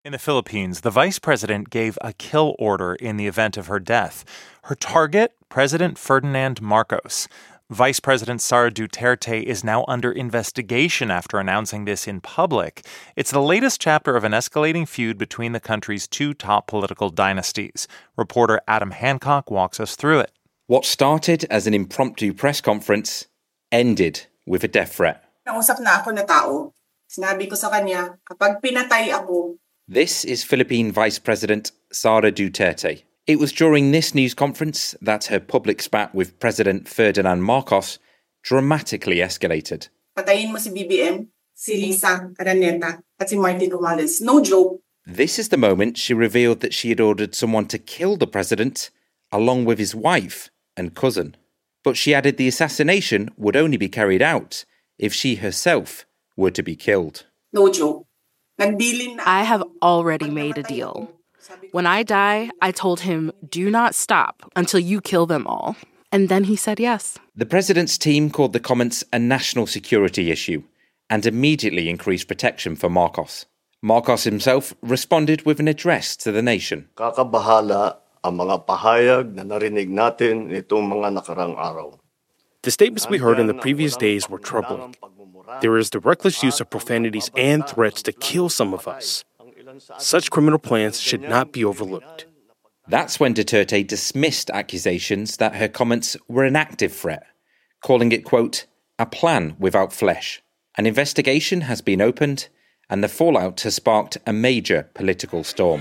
In the Philippines, the vice president gave a kill order in the event of her death. Her target, President Ferdinand Marcos. Vice President Sara Duterte is now under investigation after announcing this in public. It's the latest chapter of an escalating feud between the country's two top political dynasties. Reporter Adam Hancock walks us through it. What started as an impromptu press conference ended with a death threat. Nausap na ako na tao. Sinabi ko sa kanya, kapag pinatay ako. This is Philippine Vice President Sara Duterte. It was during this news conference that her public spat with President Ferdinand Marcos dramatically escalated. Patayin mo si BBM, si Lisa Araneta, at si Martin Romualdez. No joke. This is the moment she revealed that she had ordered someone to kill the president, along with his wife and cousin. But she added the assassination would only be carried out if she herself were to be killed. No joke. I have already made a deal. When I die, I told him, do not stop until you kill them all. And then he said yes. The president's team called the comments a national security issue and immediately increased protection for Marcos. Marcos himself responded with an address to the nation. Kakabahala ang mga pahayag na narinig natin nitong mga nakarang araw. The statements we heard in the previous days were troubling. There is the reckless use of profanities and threats to kill some of us. Such criminal plans should not be overlooked. That's when Duterte dismissed accusations that her comments were an active threat, calling it, quote, a plan without flesh. An investigation has been opened, and the fallout has sparked a major political storm.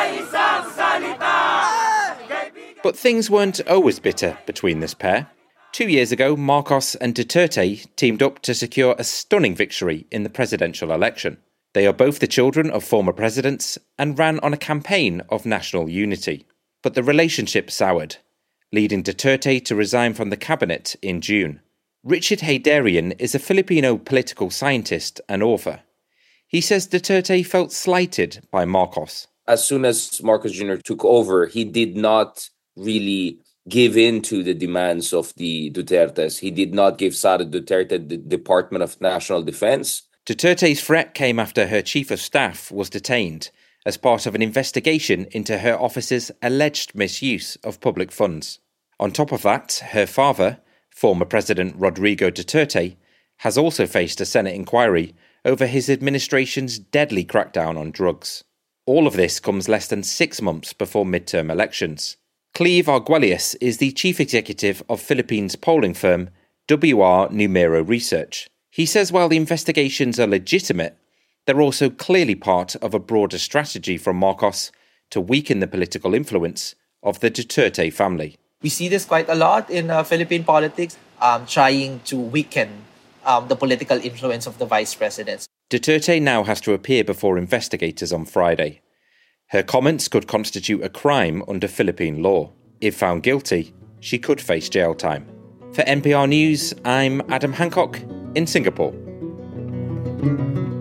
But things weren't always bitter between this pair. 2 years ago, Marcos and Duterte teamed up to secure a stunning victory in the presidential election. They are both the children of former presidents and ran on a campaign of national unity. But the relationship soured, leading Duterte to resign from the cabinet in June. Richard Heydarian is a Filipino political scientist and author. He says Duterte felt slighted by Marcos. As soon as Marcos Jr. took over, he did not really give in to the demands of the Dutertes. He did not give Sara Duterte the Department of National Defense. Duterte's threat came after her chief of staff was detained as part of an investigation into her office's alleged misuse of public funds. On top of that, her father, former President Rodrigo Duterte, has also faced a Senate inquiry over his administration's deadly crackdown on drugs. All of this comes less than 6 months before midterm elections. Cleve Arguelles is the chief executive of Philippines polling firm WR Numero Research. He says while the investigations are legitimate, they're also clearly part of a broader strategy from Marcos to weaken the political influence of the Duterte family. We see this quite a lot in Philippine politics, trying to weaken the political influence of the vice presidents. Duterte now has to appear before investigators on Friday. Her comments could constitute a crime under Philippine law. If found guilty, she could face jail time. For NPR News, I'm Adam Hancock in Singapore.